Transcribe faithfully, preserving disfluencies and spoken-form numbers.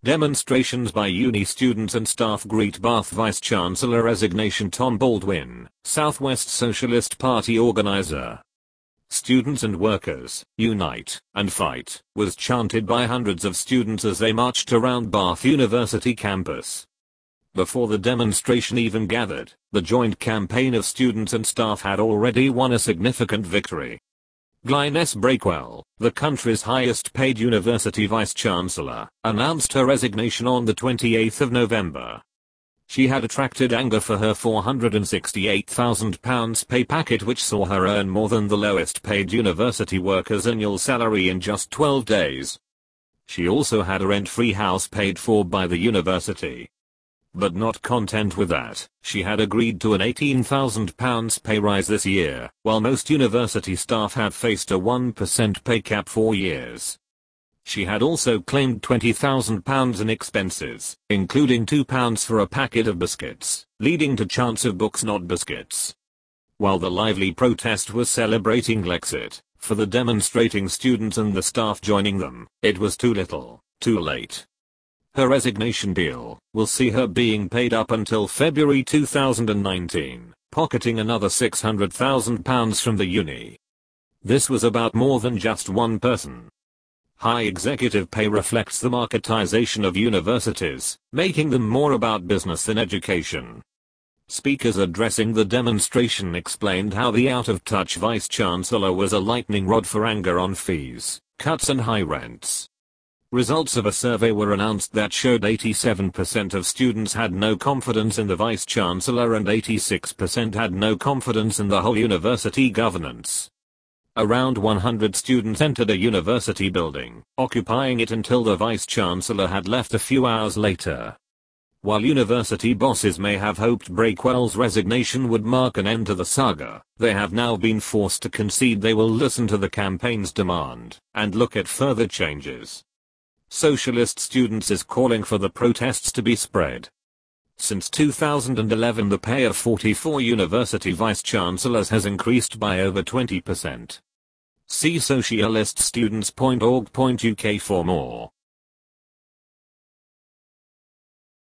Demonstrations by uni students and staff greet Bath Vice-Chancellor resignation. Tom Baldwin, Southwest Socialist Party organizer. "Students and workers, unite and fight," was chanted by hundreds of students as they marched around Bath University campus. Before the demonstration even gathered, the joint campaign of students and staff had already won a significant victory. Glynis Breakwell, the country's highest paid university vice-chancellor, announced her resignation on the twenty-eighth of November. She had attracted anger for her four hundred sixty-eight thousand pounds pay packet, which saw her earn more than the lowest paid university worker's annual salary in just twelve days. She also had a rent-free house paid for by the university. But not content with that, she had agreed to an eighteen thousand pounds pay rise this year, while most university staff had faced a one percent pay cap for years. She had also claimed twenty thousand pounds in expenses, including two pounds for a packet of biscuits, leading to chants of "books not biscuits." While the lively protest was celebrating Lexit, for the demonstrating students and the staff joining them, it was too little, too late. Her resignation deal will see her being paid up until February two thousand nineteen, pocketing another six hundred thousand pounds from the uni. This was about more than just one person. High executive pay reflects the marketization of universities, making them more about business than education. Speakers addressing the demonstration explained how the out-of-touch vice-chancellor was a lightning rod for anger on fees, cuts and high rents. Results of a survey were announced that showed eighty-seven percent of students had no confidence in the vice-chancellor and eighty-six percent had no confidence in the whole university governance. Around one hundred students entered a university building, occupying it until the vice-chancellor had left a few hours later. While university bosses may have hoped Breakwell's resignation would mark an end to the saga, they have now been forced to concede they will listen to the campaign's demand and look at further changes. Socialist Students is calling for the protests to be spread. Since two thousand eleven, the pay of forty-four university vice-chancellors has increased by over twenty percent. See socialiststudents dot org dot U K for more.